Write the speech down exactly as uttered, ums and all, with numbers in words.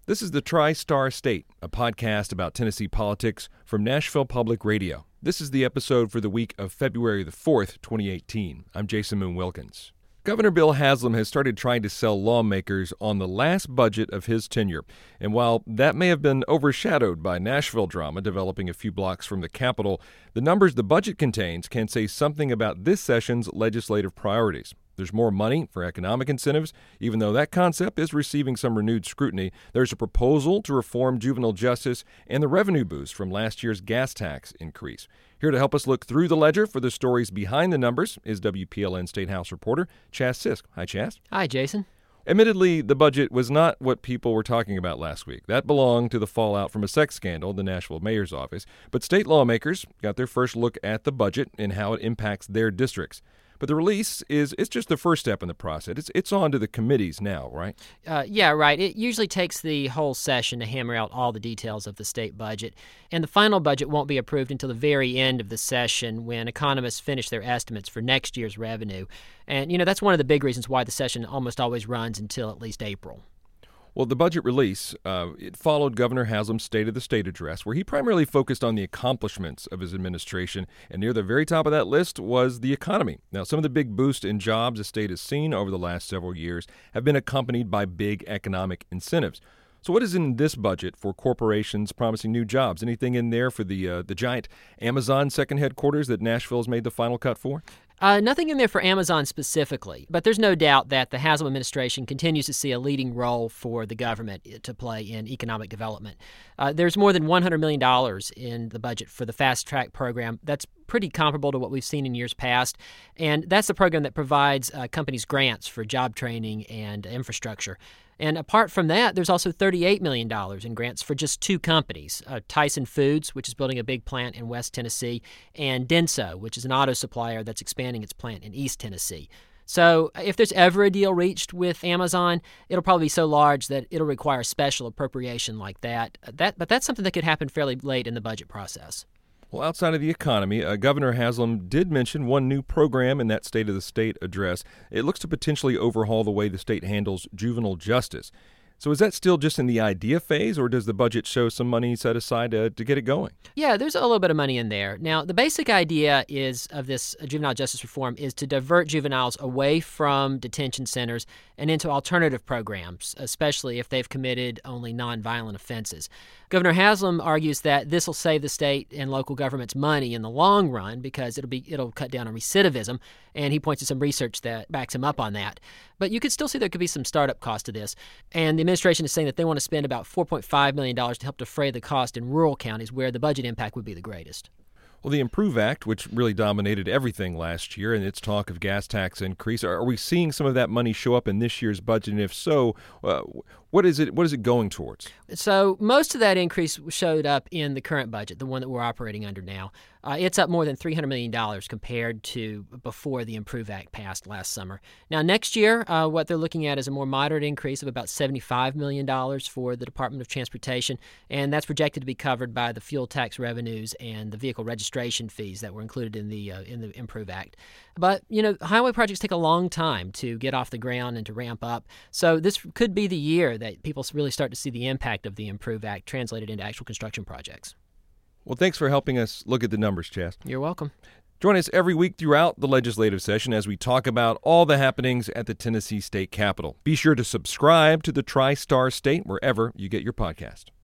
This is the Tri-Star State, a podcast about Tennessee politics from Nashville Public Radio. This is the episode for the week of February the fourth, twenty eighteen. I'm Jason Moon Wilkins. Governor Bill Haslam has started trying to sell lawmakers on the last budget of his tenure. And while that may have been overshadowed by Nashville drama developing a few blocks from the Capitol, the numbers the budget contains can say something about this session's legislative priorities. There's more money for economic incentives, even though that concept is receiving some renewed scrutiny. There's a proposal to reform juvenile justice and the revenue boost from last year's gas tax increase. Here to help us look through the ledger for the stories behind the numbers is W P L N State House reporter Chas Sisk. Hi, Chas. Hi, Jason. Admittedly, the budget was not what people were talking about last week. That belonged to the fallout from a sex scandal in the Nashville mayor's office. But state lawmakers got their first look at the budget and how it impacts their districts. But the release is it's just the first step in the process. It's it's on to the committees now, right? Uh, yeah, right. It usually takes the whole session to hammer out all the details of the state budget. And the final budget won't be approved until the very end of the session when economists finish their estimates for next year's revenue. And, you know, that's one of the big reasons why the session almost always runs until at least April. Well, the budget release, uh, it followed Governor Haslam's State of the State address, where he primarily focused on the accomplishments of his administration, and near the very top of that list was the economy. Now, some of the big boosts in jobs the state has seen over the last several years have been accompanied by big economic incentives. So what is in this budget for corporations promising new jobs? Anything in there for the uh, the giant Amazon second headquarters that Nashville has made the final cut for? Uh, nothing in there for Amazon specifically, but there's no doubt that the Haslam administration continues to see a leading role for the government to play in economic development. Uh, there's more than one hundred million dollars in the budget for the Fast Track program. That's pretty comparable to what we've seen in years past, and that's the program that provides uh, companies grants for job training and infrastructure. And apart from that, there's also thirty-eight million dollars in grants for just two companies, uh, Tyson Foods, which is building a big plant in West Tennessee, and Denso, which is an auto supplier that's expanding its plant in East Tennessee. So if there's ever a deal reached with Amazon, it'll probably be so large that it'll require special appropriation like that. That, but that's something that could happen fairly late in the budget process. Well, outside of the economy, uh, Governor Haslam did mention one new program in that State of the State address. It looks to potentially overhaul the way the state handles juvenile justice. So is that still just in the idea phase, or does the budget show some money set aside to, to get it going? Yeah, there's a little bit of money in there. Now, the basic idea is of this juvenile justice reform is to divert juveniles away from detention centers and into alternative programs, especially if they've committed only nonviolent offenses. Governor Haslam argues that this will save the state and local governments money in the long run because it'll be it'll cut down on recidivism, and he points to some research that backs him up on that. But you could still see there could be some startup cost to this, and the administration is saying that they want to spend about four point five million dollars to help defray the cost in rural counties where the budget impact would be the greatest. Well, the IMPROVE Act, which really dominated everything last year, and its talk of gas tax increase, are, are we seeing some of that money show up in this year's budget? And if so, uh, what is it? What is it going towards? So most of that increase showed up in the current budget, the one that we're operating under now. Uh, it's up more than three hundred million dollars compared to before the IMPROVE Act passed last summer. Now, next year, uh, what they're looking at is a more moderate increase of about seventy-five million dollars for the Department of Transportation, and that's projected to be covered by the fuel tax revenues and the vehicle registration fees that were included in the uh, in the IMPROVE Act. But, you know, highway projects take a long time to get off the ground and to ramp up, so this could be the year that people really start to see the impact of the IMPROVE Act translated into actual construction projects. Well, thanks for helping us look at the numbers, Chas. You're welcome. Join us every week throughout the legislative session as we talk about all the happenings at the Tennessee State Capitol. Be sure to subscribe to the Tri-Star State wherever you get your podcast.